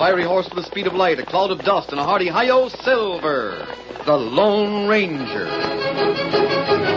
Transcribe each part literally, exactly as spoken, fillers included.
fiery horse with the speed of light, a cloud of dust, and a hearty hi-yo, Silver, the Lone Ranger.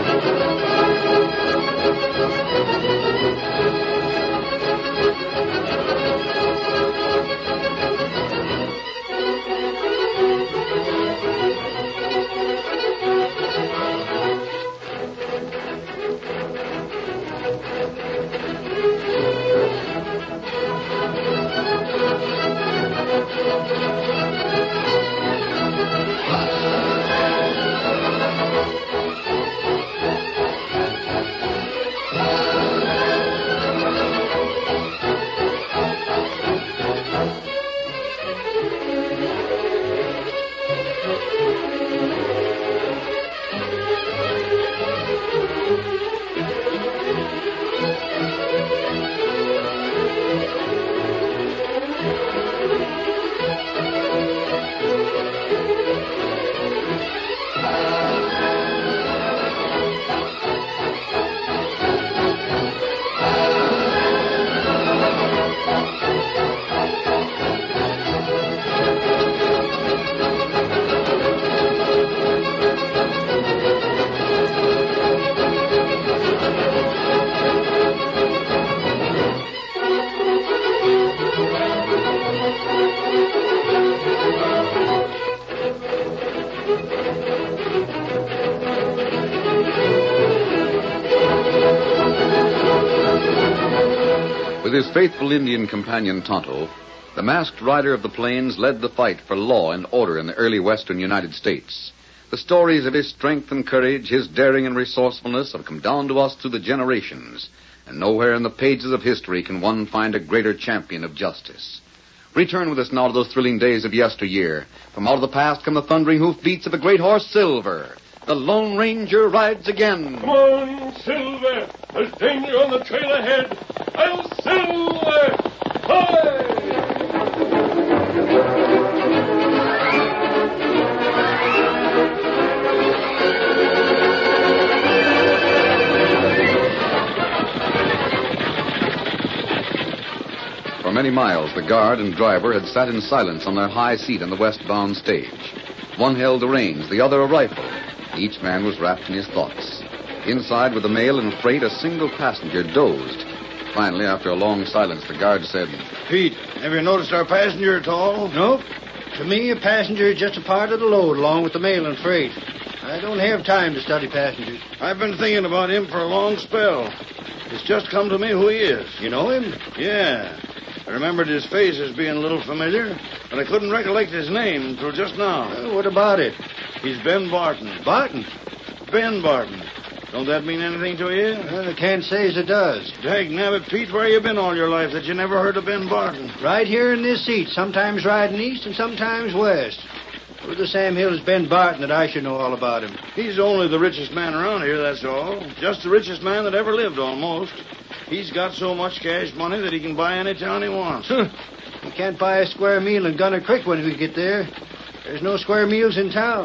With his faithful Indian companion Tonto, the masked rider of the plains led the fight for law and order in the early western United States. The stories of his strength and courage, his daring and resourcefulness have come down to us through the generations, and nowhere in the pages of history can one find a greater champion of justice. Return with us now to those thrilling days of yesteryear. From out of the past come the thundering hoofbeats of a great horse, Silver. The Lone Ranger rides again. Come on, Silver. There's danger on the trail ahead. I'll Silver! Hi! For many miles, the guard and driver had sat in silence on their high seat on the westbound stage. One held the reins, the other a rifle. Each man was wrapped in his thoughts. Inside with the mail and freight, a single passenger dozed. Finally, after a long silence, the guard said, Pete, have you noticed our passenger at all? Nope. To me, a passenger is just a part of the load along with the mail and freight. I don't have time to study passengers. I've been thinking about him for a long spell. It's just come to me who he is. You know him? Yeah. I remembered his face as being a little familiar, but I couldn't recollect his name until just now. Well, what about it? He's Ben Barton. Barton? Ben Barton. Don't that mean anything to you? Well, I can't say as it does. Dagnabbit, Pete, where you been all your life that you never heard of Ben Barton? Right here in this seat, sometimes riding east and sometimes west. Who the Sam Hill is Ben Barton that I should know all about him? He's only the richest man around here, that's all. Just the richest man that ever lived, almost. He's got so much cash money that he can buy any town he wants. He can't buy a square meal in Gunner Creek when we get there. There's no square meals in town.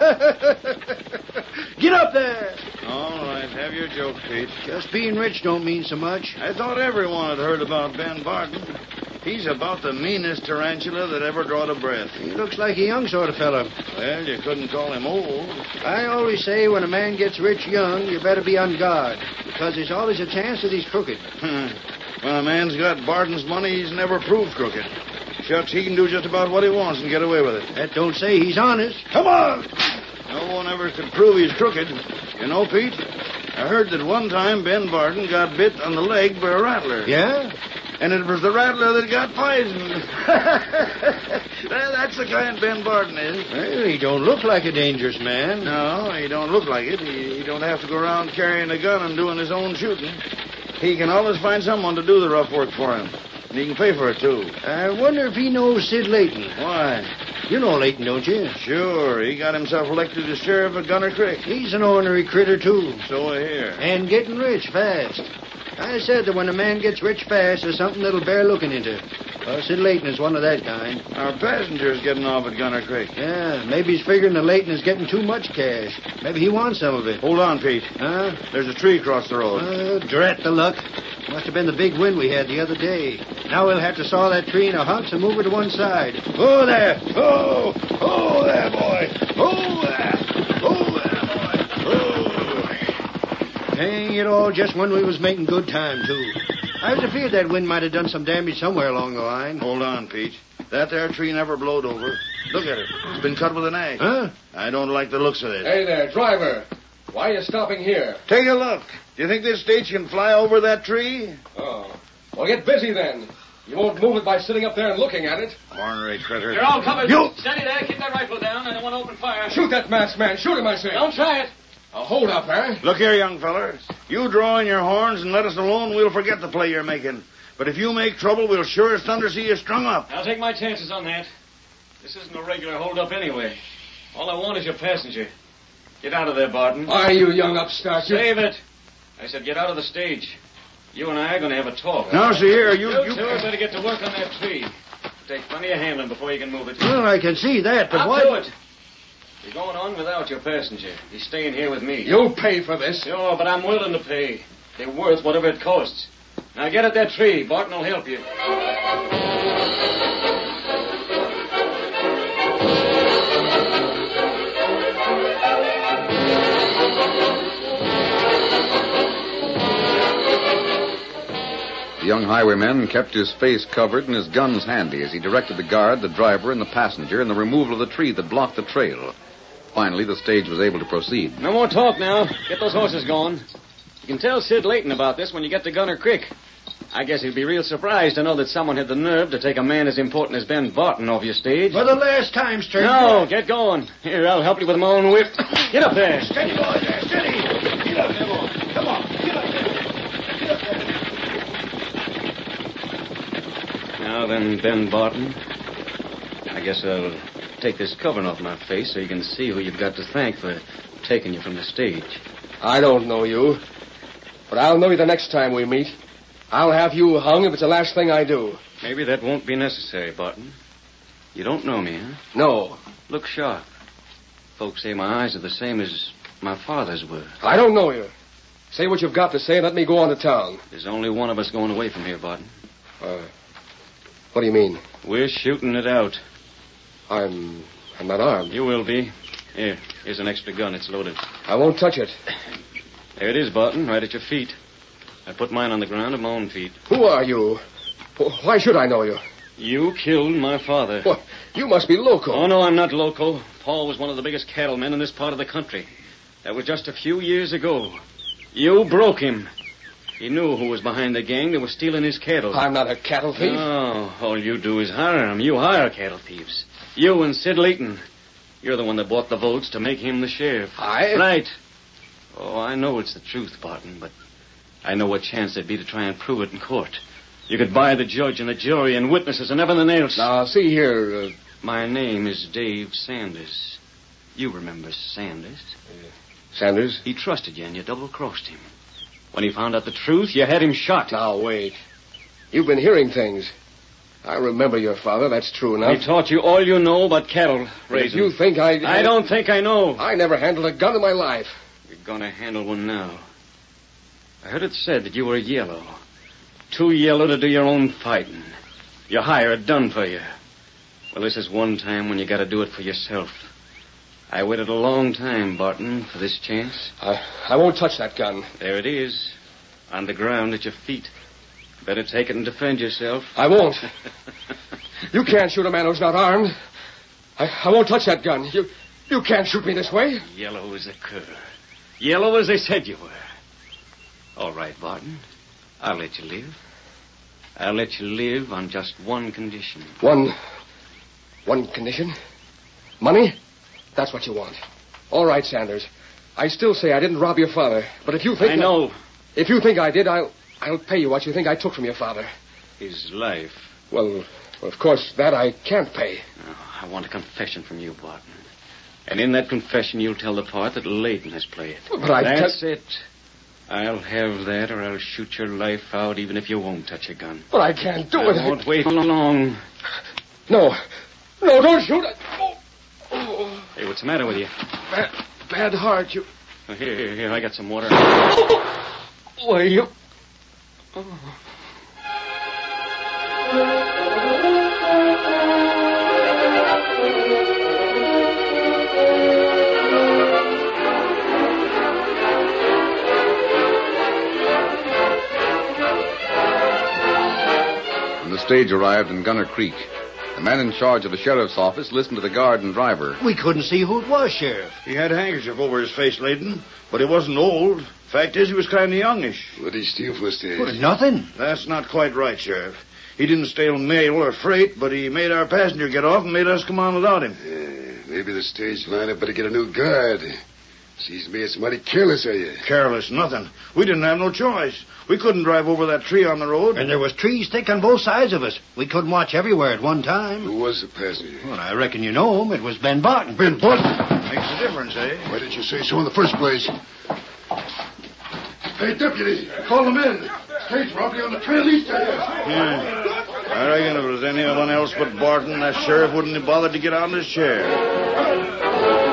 Get up there! All right, have your joke, Pete. Just being rich don't mean so much. I thought everyone had heard about Ben Barton. He's about the meanest tarantula that ever drawed a breath. He looks like a young sort of fellow. Well, you couldn't call him old. I always say when a man gets rich young, you better be on guard, because there's always a chance that he's crooked. When a man's got Barton's money, he's never proved crooked. Shucks, he can do just about what he wants and get away with it. That don't say he's honest. Come on! No one ever could prove he's crooked. You know, Pete, I heard that one time Ben Barton got bit on the leg by a rattler. Yeah? And it was the rattler that got poisoned. Well, that's the kind Ben Barton is. Well, he don't look like a dangerous man. No, he don't look like it. He, he don't have to go around carrying a gun and doing his own shooting. He can always find someone to do the rough work for him. And he can pay for it, too. I wonder if he knows Sid Layton. Why? You know Layton, don't you? Sure. He got himself elected as sheriff of Gunner Creek. He's an ornery critter, too. So I hear. And getting rich fast. I said that when a man gets rich fast, there's something that'll bear looking into. Well, Sid Layton is one of that kind. Our passenger's getting off at Gunner Creek. Yeah, maybe he's figuring that Layton is getting too much cash. Maybe he wants some of it. Hold on, Pete. Huh? There's a tree across the road. Uh, drat the luck. Must have been the big wind we had the other day. Now we'll have to saw that tree into hunks and move it to one side. Oh, there. Oh, oh, there, boy. Oh, there. Oh, there, boy. Oh. Dang it all, just when we was making good time, too. I was afraid that wind might have done some damage somewhere along the line. Hold on, Peach. That there tree never blowed over. Look at it. It's been cut with an axe. Huh? I don't like the looks of it. Hey there, driver. Why are you stopping here? Take a look. Do you think this stage can fly over that tree? Oh. Well, get busy then. You won't move it by sitting up there and looking at it. Ornery critter. You're all covered. You! Steady there. Keep that rifle down. I don't want to open fire. Shoot that masked man. Shoot him, I say. Don't try it. Now, hold up, eh? Look here, young feller. You draw in your horns and let us alone, we'll forget the play you're making. But if you make trouble, we'll sure as thunder see you strung up. I'll take my chances on that. This isn't a regular hold-up anyway. All I want is your passenger. Get out of there, Barton. Why, you young upstart, you... Save it. I said get out of the stage. You and I are going to have a talk. Now, see here, you... You, you... two better get to work on that tree. It'll take plenty of handling before you can move it. Well, I can see that, but I'll why... do it. You're going on without your passenger. He's staying here with me. You'll pay for this. Sure, but I'm willing to pay. They're worth whatever it costs. Now get at that tree. Barton will help you. The young highwayman kept his face covered and his guns handy as he directed the guard, the driver, and the passenger in the removal of the tree that blocked the trail. Finally, the stage was able to proceed. No more talk now. Get those horses going. You can tell Sid Layton about this when you get to Gunner Creek. I guess he'd be real surprised to know that someone had the nerve to take a man as important as Ben Barton off your stage. For the last time, stranger. No, get going. Here, I'll help you with my own whip. Get up there. Steady, boy, there, steady. Get up there, boy. Come on, get up there. Get up there. Now then, Ben Barton. I guess I'll take this covering off my face so you can see who you've got to thank for taking you from the stage. I don't know you, but I'll know you the next time we meet. I'll have you hung if it's the last thing I do. Maybe that won't be necessary, Barton. You don't know me, huh? No. Look sharp. Folks say my eyes are the same as my father's were. I don't know you. Say what you've got to say and let me go on to town. There's only one of us going away from here, Barton. Uh, what do you mean? We're shooting it out. I'm... I'm not armed. You will be. Here, here's an extra gun. It's loaded. I won't touch it. There it is, Barton, right at your feet. I put mine on the ground at my own feet. Who are you? Why should I know you? You killed my father. What? You must be loco. Oh, no, I'm not loco. Paul was one of the biggest cattlemen in this part of the country. That was just a few years ago. You broke him. He knew who was behind the gang that was stealing his cattle. I'm not a cattle thief. Oh, all you do is hire him. You hire cattle thieves. You and Sid Layton. You're the one that bought the votes to make him the sheriff. I? Right. Oh, I know it's the truth, Barton, but I know what chance there'd be to try and prove it in court. You could buy the judge and the jury and witnesses and everything else. Now, see here. Uh... My name is Dave Sanders. You remember Sanders? Uh, Sanders? He trusted you and you double-crossed him. When he found out the truth, you had him shot. Now, wait. You've been hearing things. I remember your father. That's true enough. He taught you all you know about cattle raising. If you think I... I... I don't think I know. I never handled a gun in my life. You're going to handle one now. I heard it said that you were yellow. Too yellow to do your own fighting. Your hire done for you. Well, this is one time when you got to do it for yourself. I waited a long time, Barton, for this chance. I, I won't touch that gun. There it is. On the ground at your feet. Better take it and defend yourself. I won't. You can't shoot a man who's not armed. I, I won't touch that gun. You you can't shoot me this way. Yellow as a cur. Yellow as they said you were. All right, Barton. I'll let you live. I'll let you live on just one condition. One... One condition? Money? That's what you want. All right, Sanders. I still say I didn't rob your father. But if you think... I know. That, if you think I did, I'll... I'll pay you what you think I took from your father. His life. Well, well of course, that I can't pay. Oh, I want a confession from you, Barton. And in that confession, you'll tell the part that Layton has played. But I... That's te- it. I'll have that, or I'll shoot your life out, even if you won't touch a gun. But I can't do I it. I won't wait long. No. No, don't shoot it. Oh. Oh. Hey, what's the matter with you? Bad, bad heart, you... Oh, here, here, here, I got some water. Oh. Why, you... Oh. When the stage arrived in Gunner Creek, the man in charge of the sheriff's office listened to the guard and driver. We couldn't see who it was, Sheriff. He had a handkerchief over his face, Layton, but he wasn't old. Fact is, he was kind of youngish. What did he steal for stage? Well, nothing. That's not quite right, Sheriff. He didn't steal mail or freight, but he made our passenger get off and made us come on without him. Yeah, maybe the stage line had better get a new guard. Seems to me it's mighty careless of you. Careless, nothing. We didn't have no choice. We couldn't drive over that tree on the road. And there was trees thick on both sides of us. We couldn't watch everywhere at one time. Who was the passenger? Well, I reckon you know him. It was Ben Barton. Ben Barton? Makes a difference, eh? Why didn't you say so in the first place? Hey, deputy, call them in. Stage robbery on the trail east of here. Yeah. I reckon if it was anyone else but Barton, that sheriff wouldn't have bothered to get out of his chair.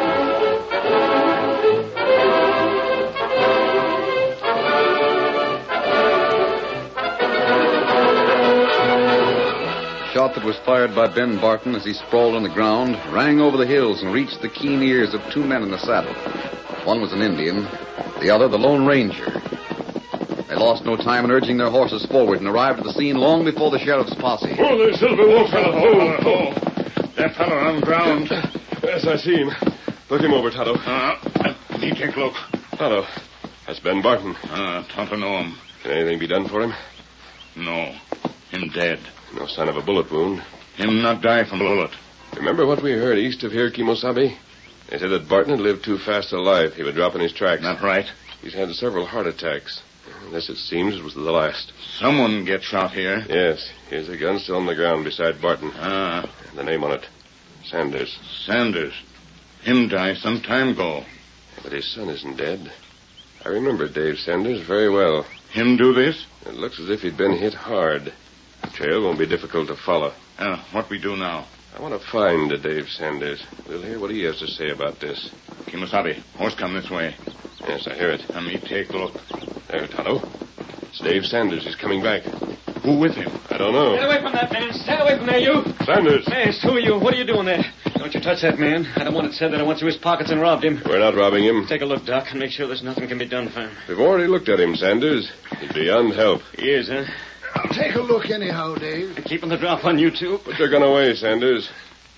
The shot that was fired by Ben Barton as he sprawled on the ground rang over the hills and reached the keen ears of two men in the saddle. One was an Indian, the other the Lone Ranger. They lost no time in urging their horses forward and arrived at the scene long before the sheriff's posse. Oh, there's Silver Wolf, fellow. Oh, oh. That fellow on the ground. Yes, I see him. Look him over, Tonto. Uh, me take a look. Tonto, that's Ben Barton. Uh, Tonto know him. Can anything be done for him? No. Him dead. No sign of a bullet wound. Him not die from bullet. Remember what we heard east of here, Kimosabe? They said that Barton had lived too fast a life. He would drop in his tracks. Not right. He's had several heart attacks. This, it seems, was the last. Someone get shot here. Yes. Here's a gun still on the ground beside Barton. Ah. The name on it. Sanders. Sanders. Him die some time ago. But his son isn't dead. I remember Dave Sanders very well. Him do this? It looks as if he'd been hit hard. The trail won't be difficult to follow. Uh, what we do now? I want to find Dave Sanders. We'll hear what he has to say about this. Kimosabe, horse come this way. Yes, I hear it. Let me take a look. There, Tonto. It's Dave Sanders. He's coming back. Who with him? I don't know. Stay away from that man. Stay away from there, you. Sanders. Hey, it's two of you. What are you doing there? Don't you touch that man. I don't want it said that I went through his pockets and robbed him. We're not robbing him. Take a look, Doc, and make sure there's nothing can be done for him. We've already looked at him, Sanders. He's beyond help. He is, huh? Take a look anyhow, Dave. I'm keeping the drop on you, too. Put your gun away, Sanders.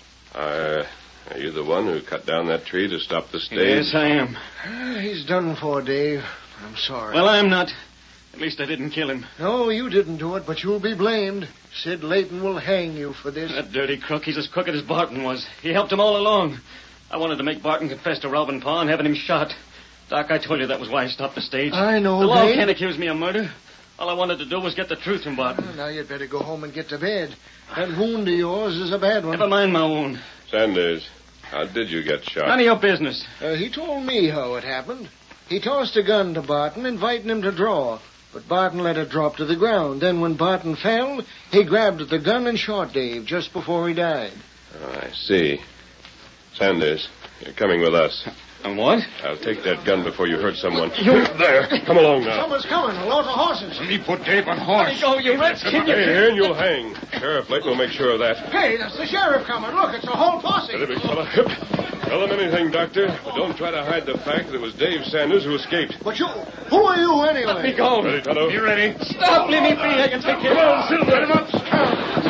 Uh, are you the one who cut down that tree to stop the stage? Yes, I am. Uh, he's done for, Dave. I'm sorry. Well, I'm not. At least I didn't kill him. No, you didn't do it, but you'll be blamed. Sid Layton will hang you for this. That dirty crook, he's as crooked as Barton was. He helped him all along. I wanted to make Barton confess to robbing Pa and having him shot. Doc, I told you that was why I stopped the stage. I know, The law Dave. can't accuse me of murder. All I wanted to do was get the truth from Barton. Well, now you'd better go home and get to bed. That wound of yours is a bad one. Never mind my wound. Sanders, how did you get shot? None of your business. Uh, he told me how it happened. He tossed a gun to Barton, inviting him to draw. But Barton let it drop to the ground. Then when Barton fell, he grabbed at the gun and shot Dave just before he died. Oh, I see. Sanders, you're coming with us. And what? I'll take that gun before you hurt someone. You... There. Come along now. Someone's coming. A load of horses. Let me put Dave on horse. Let me go, you redskin. Hey, here, and you'll hang. Sheriff Layton will make sure of that. Hey, that's the sheriff coming. Look, it's a whole posse. Steady, big fella. Tell them anything, Doctor, but don't try to hide the fact that it was Dave Sanders who escaped. But you... Who are you, anyway? Let me go. Ready, Tonto? You ready? Stop, leave me be. I can take care of Come on, Silver. Get him up.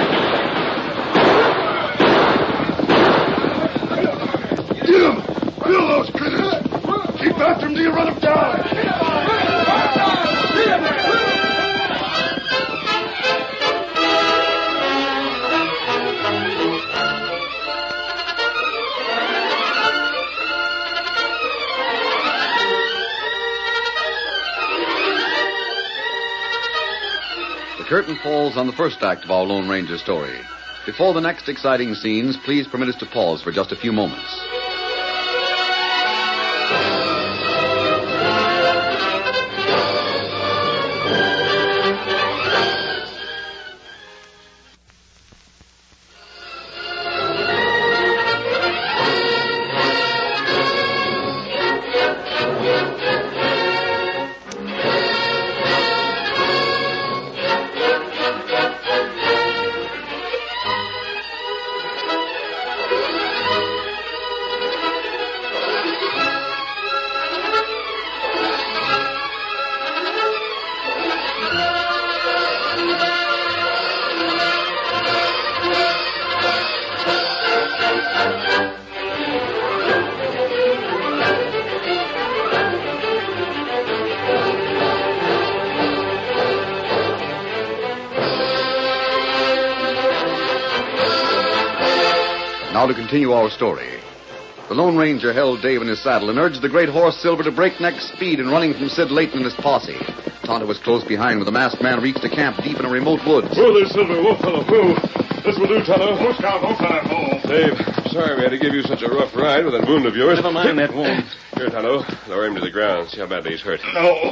Get him! Kill those critters! Keep after him till you run him down! The curtain falls on the first act of our Lone Ranger story. Before the next exciting scenes, please permit us to pause for just a few moments. Now to continue our story. The Lone Ranger held Dave in his saddle and urged the great horse Silver to breakneck speed in running from Sid Layton and his posse. Tonto was close behind when the masked man reached a camp deep in a remote woods. Whoa there, Silver. Whoa, fellow. Whoa. This will do, Tonto. Whoa, Scout. Whoa, fella. Whoa. Dave, sorry we had to give you such a rough ride with that wound of yours. Never mind that wound. Here, Tonto. Lower him to the ground. See how badly he's hurt. No.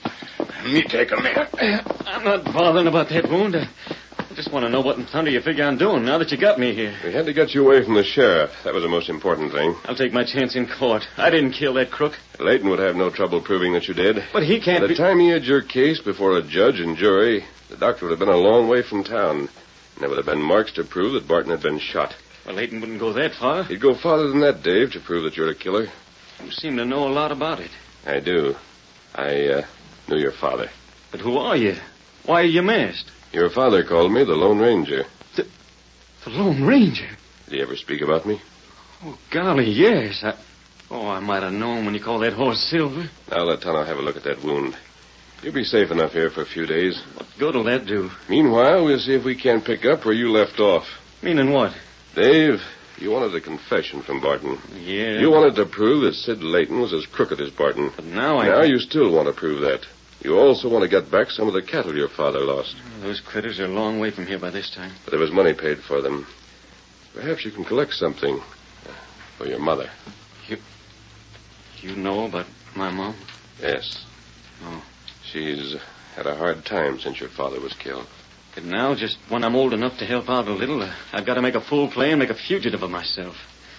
Me take him here. I'm not bothering about that wound. I I just want to know what in thunder you figure on doing now that you got me here. We had to get you away from the sheriff. That was the most important thing. I'll take my chance in court. I didn't kill that crook. Layton would have no trouble proving that you did. But he can't By the be... time he had your case before a judge and jury, the doctor would have been a long way from town. And there would have been marks to prove that Barton had been shot. Well, Layton wouldn't go that far. He'd go farther than that, Dave, to prove that you're the killer. You seem to know a lot about it. I do. I uh, knew your father. But who are you? Why are you masked? Your father called me the Lone Ranger. The, the Lone Ranger? Did he ever speak about me? Oh, golly, yes. I, oh, I might have known when you called that horse Silver. Now let Tonto have a look at that wound. You'll be safe enough here for a few days. What good will that do? Meanwhile, we'll see if we can't pick up where you left off. Meaning what? Dave, you wanted a confession from Barton. Yeah. You wanted to prove that Sid Layton was as crooked as Barton. But now I... Now you still want to prove that. You also want to get back some of the cattle your father lost. Those critters are a long way from here by this time. But there was money paid for them. Perhaps you can collect something uh, for your mother. You... You know about my mom? Yes. Oh. She's had a hard time since your father was killed. But now, just when I'm old enough to help out a little, uh, I've got to make a fool play and make a fugitive of myself.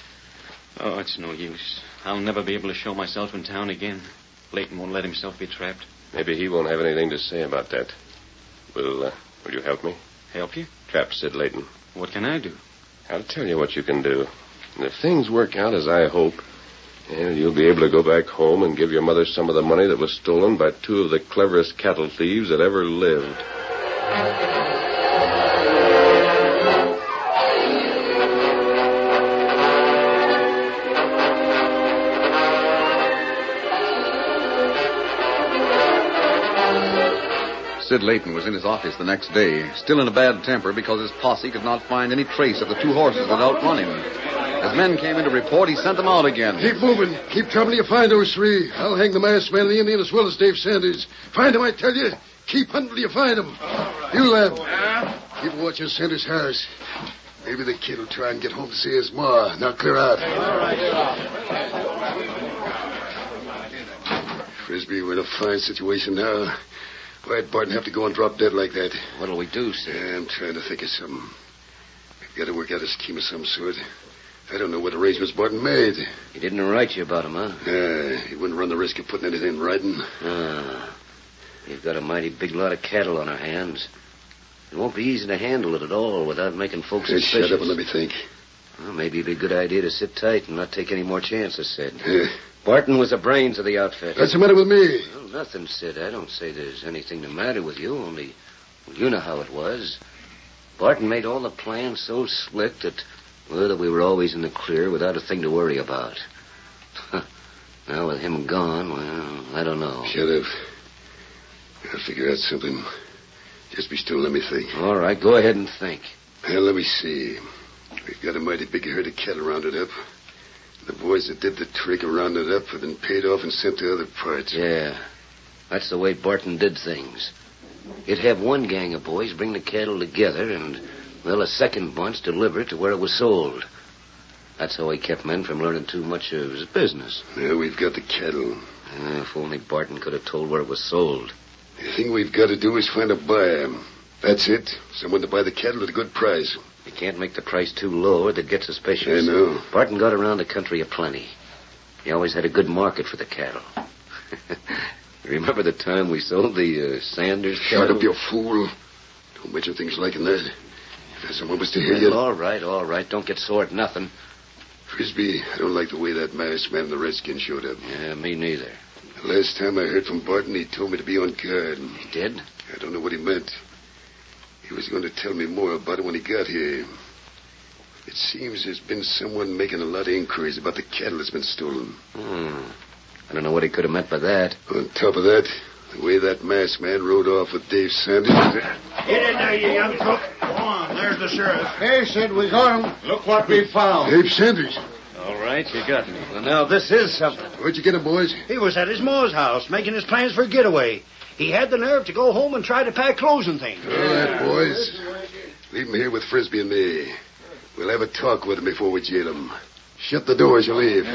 Oh, it's no use. I'll never be able to show myself in town again. Layton won't let himself be trapped. Maybe he won't have anything to say about that. Will, uh, will you help me? Help you? Trap Sid Layton. What can I do? I'll tell you what you can do. And if things work out as I hope, well, you'll be able to go back home and give your mother some of the money that was stolen by two of the cleverest cattle thieves that ever lived. Sid Layton was in his office the next day, still in a bad temper because his posse could not find any trace of the two horses that outrun him. As men came in to report, he sent them out again. Keep moving. Keep trouble till you find those three. I'll hang the masked man and the Indian as well as Dave Sanders. Find them, I tell you. Keep hunting till you find them. You, lad. Keep a watch on Sanders' house. Maybe the kid will try and get home to see his ma. Now clear out. Frisbee, we're in a fine situation now. Why'd Barton have to go and drop dead like that? What'll we do, sir? Yeah, I'm trying to think of something. We've got to work out a scheme of some sort. I don't know what arrangements Barton made. He didn't write you about him, huh? Yeah, he wouldn't run the risk of putting anything in writing. Ah. We've got a mighty big lot of cattle on our hands. It won't be easy to handle it at all without making folks Hey, suspicious. shut up and let me think. Well, maybe it'd be a good idea to sit tight and not take any more chances, Sid. Yeah. Barton was the brains of the outfit. What's the matter with me? Well, nothing, Sid. I don't say there's anything the matter with you, only, well, you know how it was. Barton made all the plans so slick that, well, that we were always in the clear without a thing to worry about. Now, with him gone, well, I don't know. Shut up. I'll figure out something. Just be still, let me think. All right, go ahead and think. Well, let me see. We've got a mighty big herd of cattle rounded up. The boys that did the trick are rounded up have been paid off and sent to other parts. Yeah, that's the way Barton did things. He'd have one gang of boys bring the cattle together and, well, a second bunch deliver it to where it was sold. That's how he kept men from learning too much of his business. Now we've got the cattle. Uh, if only Barton could have told where it was sold. The thing we've got to do is find a buyer. That's it. Someone to buy the cattle at a good price. You can't make the price too low or they'd get suspicious. I know. Barton got around the country aplenty. He always had a good market for the cattle. Remember the time we sold the uh, Sanders cattle? Shut up, you fool. Don't mention things like that. If someone was to hear Well, you... all right, all right. Don't get sore at nothing. Frisbee, I don't like the way that masked man and the Redskins showed up. Yeah, me neither. The last time I heard from Barton, he told me to be on guard. He did? I don't know what he meant. He was going to tell me more about it when he got here. It seems there's been someone making a lot of inquiries about the cattle that's been stolen. Hmm. I don't know what he could have meant by that. On top of that, The way that masked man rode off with Dave Sanders. Get in there, you young crook. Go on. There's the sheriff. Hey, Sid, we got him. Look what we found. Dave Sanders. All right, you got me. Well, now, this is something. Where'd you get him, boys? He was at his ma's house making his plans for a getaway. He had the nerve to go home and try to pack clothes and things. All right, boys. Leave him here with Frisbee and me. We'll have a talk with him before we jail him. Shut the door as you leave.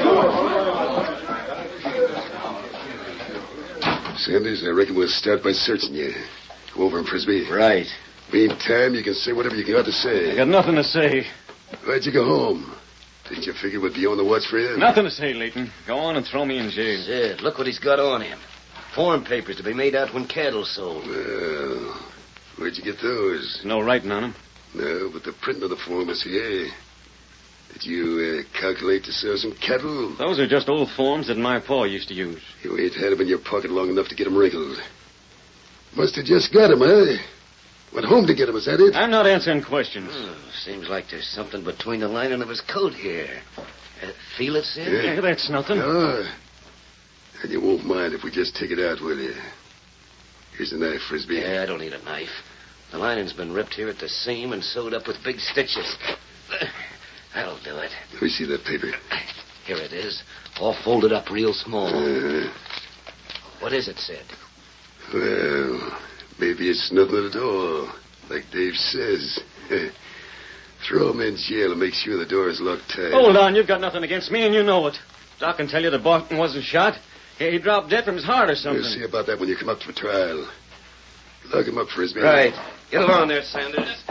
Sanders, I reckon we'll start by searching you. Go over him, Frisbee. Right. Meantime, you can say whatever you got to say. I got nothing to say. Why'd you go home? Didn't you figure we'd be on the watch for you? Nothing to say, Leighton. Go on and throw me in jail. Sid, look what he's got on him. Form papers to be made out when cattle sold. Well, where'd you get those? No writing on them. No, but the print of the form is here. Did you uh, calculate to sell some cattle? Those are just old forms that my pa used to use. You ain't had them in your pocket long enough to get them wrinkled. Must have just got them, eh? Went home to get them, is that it? I'm not answering questions. Oh, seems like there's something between the lining of his coat here. Uh, feel it, Sid? Yeah. Yeah, that's nothing. Ah. And you won't mind if we just take it out, will you? Here's a knife, Frisbee. Yeah, I don't need a knife. The lining's been ripped here at the seam and sewed up with big stitches. That'll do it. Let me see that paper. Here it is, all folded up real small. Uh, What is it, Sid? well, maybe it's nothing at all, like Dave says. Throw him in jail and make sure the door is locked tight. Hold on, you've got nothing against me, and you know it. Doc can tell you that Barton wasn't shot. He dropped dead from his heart or something. We'll see about that when you come up for trial. Lock him up, Frisbee. Right. Get along there, Sanders.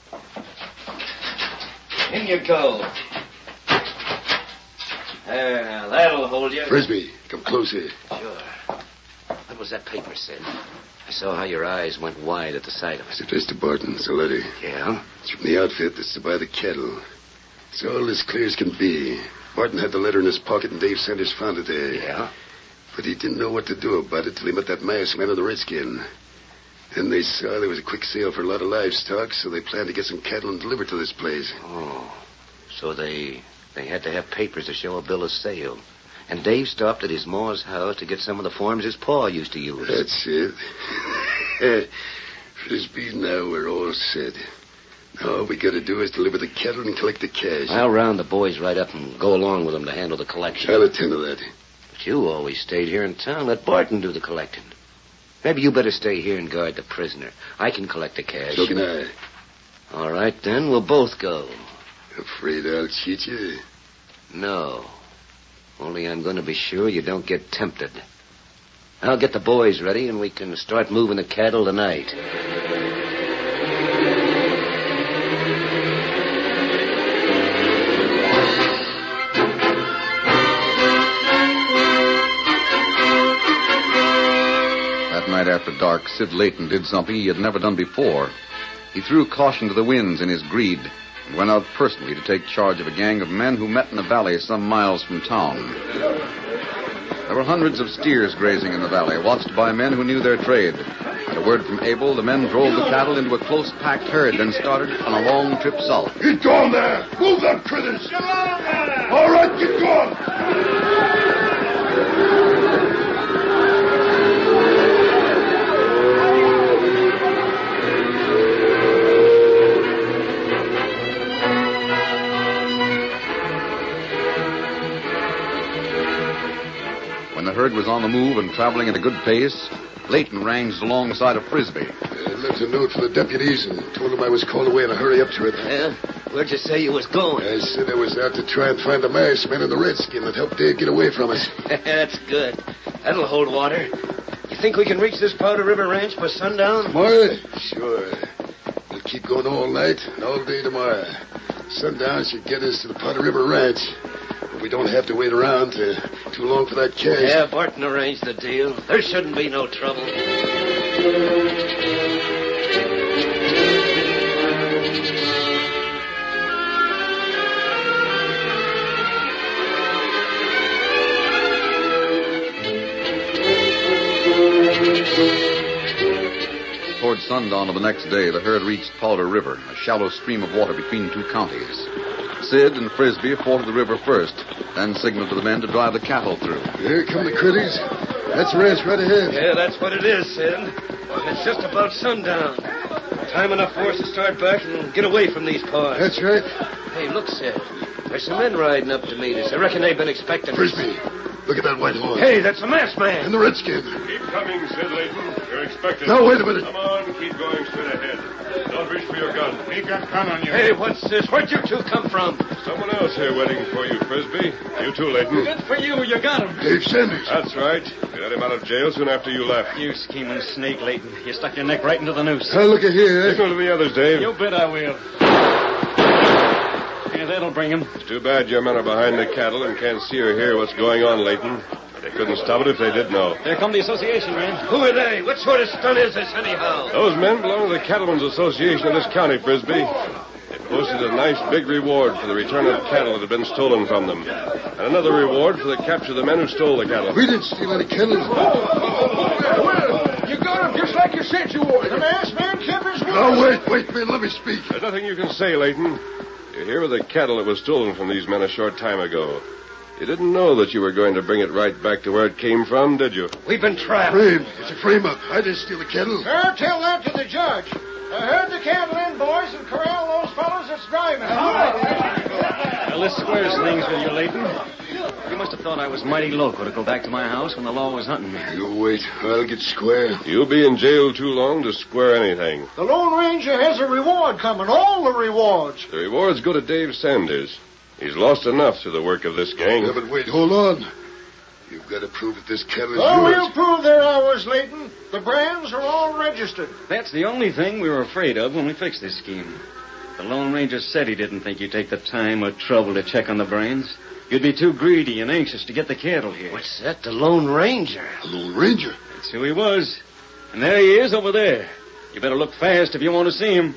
In you go. There, that'll hold you. Frisbee, come closer. Sure. What was that paper, Sid? I saw how your eyes went wide at the sight of It's it. addressed to Barton. It's a letter. Yeah? It's from the outfit that's to buy the cattle. It's all as clear as can be. Barton had the letter in his pocket, and Dave Sanders found it there. Yeah? But he didn't know what to do about it till he met that masked man of the Redskin. Then they saw there was a quick sale for a lot of livestock, so they planned to get some cattle and deliver to this place. Oh. So they they had to have papers to show a bill of sale. And Dave stopped at his ma's house to get some of the forms his pa used to use. That's it. Frisbee, now we're all set. Now all we got to do is deliver the cattle and collect the cash. I'll round the boys right up and go along with them to handle the collection. I'll attend to that. But you always stayed here in town. Let Barton do the collecting. Maybe you better stay here and guard the prisoner. I can collect the cash. So can I. All right, then. We'll both go. Afraid I'll cheat you? No. Only I'm going to be sure you don't get tempted. I'll get the boys ready, and we can start moving the cattle tonight. That night after dark, Sid Leighton did something he had never done before. He threw caution to the winds in his greed and went out personally to take charge of a gang of men who met in a valley some miles from town. There were hundreds of steers grazing in the valley, watched by men who knew their trade. At a word from Abel, the men drove the cattle into a close-packed herd, then started on a long trip south. Get going there! Move them critters! All right, get going! When the herd was on the move and traveling at a good pace, Leighton ranged alongside of Frisbee. I left a note for the deputies and told them I was called away in a hurry up trip. Yeah? Where'd you say you was going? I said I was out to try and find the masked man and the Redskin that helped Dave get away from us. That's good. That'll hold water. You think we can reach this Powder River Ranch by sundown? Tomorrow? Sure. We'll keep going all night and all day tomorrow. Sundown should get us to the Powder River Ranch. But we don't have to wait around to, too long for that cash. Yeah, Barton arranged the deal. There shouldn't be no trouble. Toward sundown of the next day, the herd reached Powder River, a shallow stream of water between two counties. Sid and Frisbee forded the river first, then signaled to the men to drive the cattle through. Here come the critters. That's the ranch right ahead. Yeah, that's what it is, Sid. It's just about sundown. Time enough for us to start back and get away from these parts. That's right. Hey, look, Sid. There's some men riding up to meet us. I reckon they've been expecting us. Frisbee, look at that white horse. Hey, that's the masked man. And the redskin. Keep coming, Sid Layton. You're expected. Now, wait a minute. Come on, keep going straight ahead. Don't reach for your gun. Keep that gun on you. Hey, what's this? Where'd you two come from? Someone else here waiting for you, Frisbee. You too, Layton. Good for you. You got him. Dave Sanders. That's right. We let him out of jail soon after you left. You scheming snake, Leighton. You stuck your neck right into the noose. Now, look at here. Signal to the others, Dave. You bet I will. Yeah, that'll bring him. It's too bad your men are behind the cattle and can't see or hear what's going on, Layton. They couldn't stop it if they did know. There come the association, man. Who are they? What sort of stunt is this, anyhow? Those men belong to the Cattlemen's Association of this county, Frisbee. They posted a nice big reward for the return of cattle that had been stolen from them. And another reward for the capture of the men who stole the cattle. We didn't steal any cattle. You got him just like you said you would. The masked man kept his word. Now, wait, wait, man. Let me speak. There's nothing you can say, Layton. You're here with the cattle that was stolen from these men a short time ago. You didn't know that you were going to bring it right back to where it came from, did you? We've been trapped. Frame. It's a frame-up. I didn't steal the cattle. Sir, tell that to the judge. I heard the cattle in, boys, and corral those fellows that's driving. Well, this squares things with you, Leighton. You must have thought I was mighty loco to go back to my house when the law was hunting me. You wait. I'll get square. You'll be in jail too long to square anything. The Lone Ranger has a reward coming, all the rewards. The rewards go to Dave Sanders. He's lost enough through the work of this gang. Yeah, but wait, hold on. You've got to prove that this cattle is Oh, yours. we'll prove they're ours, Leighton. The brands are all registered. That's the only thing we were afraid of when we fixed this scheme. The Lone Ranger said he didn't think you'd take the time or trouble to check on the brands. You'd be too greedy and anxious to get the cattle here. What's that? The Lone Ranger? The Lone Ranger? That's who he was. And there he is over there. You better look fast if you want to see him.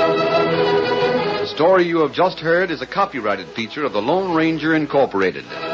The story you have just heard is a copyrighted feature of the Lone Ranger Incorporated.